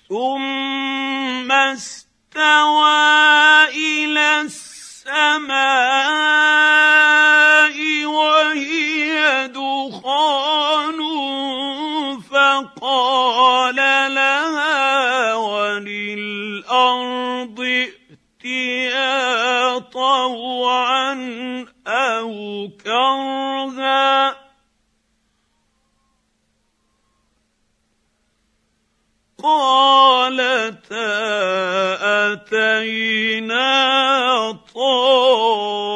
ثم استوى إلى السماء وهي دخان فقال لها وللأرض ائتيا طوعا أو كرها قالتا أتينا طائعين